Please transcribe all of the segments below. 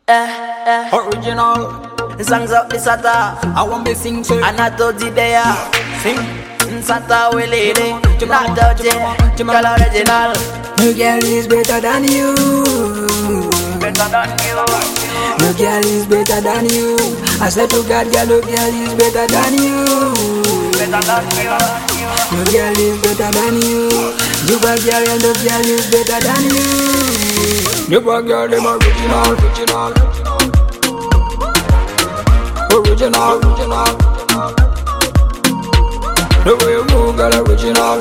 Original Songs of the Sata, I want me sing to and I told you they are sing Sata we lady, not dirty, girl original. No girl is better than you. Better than you. No girl is better than you. I said to God, girl, no girl is better than you. Better than you. No girl is better than you. You a girl and no girl is better than you. You a girl, them original. The way you move, girl, original.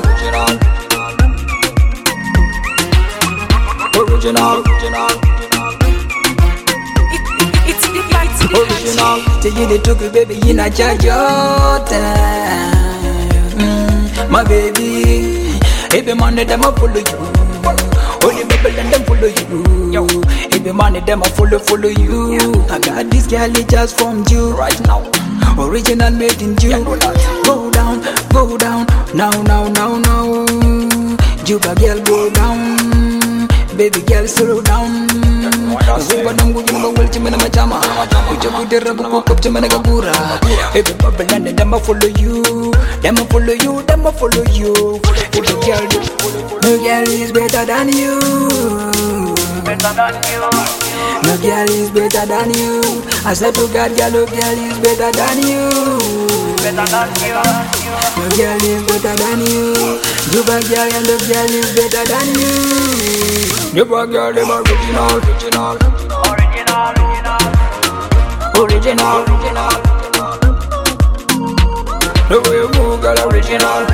Say you the took baby, you not charge your time. My baby, every money them a follow you. Only people and them follow you. Every money them a follow you. I got this girl it just from you right now. Original made in you. Go down, now. Juba girl go down, baby girl slow down. Zuba nangu jina welchi mena machama. Uja kudera buku kopcha mena gabura. Every bubble and them a follow you. Them a follow you. Every girl, no girl is better than you. Better than you. No girl is better than you. I said to God, girl, no girl is better than you. Better than you. No girl is better than you. Juba girl and no girl is better than you. You a girl, them original. The way you move, girl, original.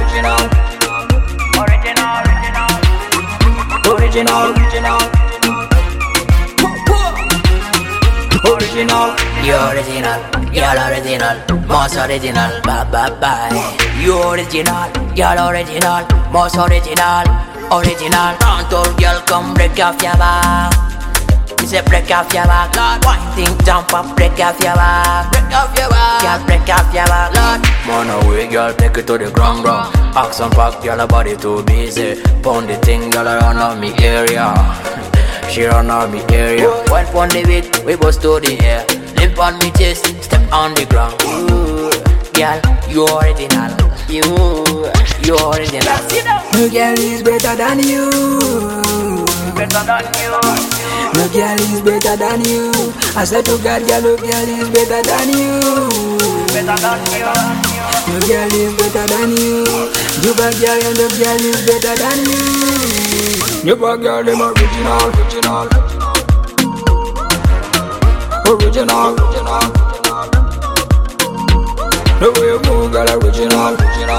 You original, you're original, most original, bye. You original, you're original, most original. Can't all girl come break off your back. You say break off your back, Lord. One thing jump up, break off your back. Girl, break off your back, Lord. Man away, girl, take it to the ground. Action pack, girl, her body too busy. Pound the thing, girl, around on me area. She run on me area. One on the beat, we bust to the air. Live on me chest, step on the ground. Girl, you original. You original. No girl is better than you. Better than you. No girl is better than you. I said to God, girl, no girl is better than you. Better than you. No girl is better than you. You a girl and no girl is better than you. You a girl, them original. The way you move, girl, original.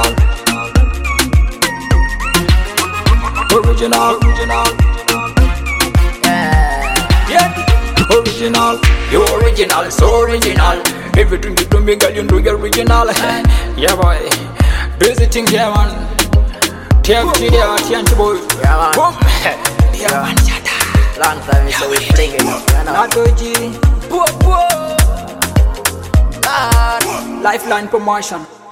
Original. You original, so original. Everything you do me, girl, you know you're original. Yeah, boy. Busy thing here, man. TFT there, TNT boy. Yeah, man. Boom. Yeah, man. Long time so we fling it up, you know. Not OG. Lifeline promotion.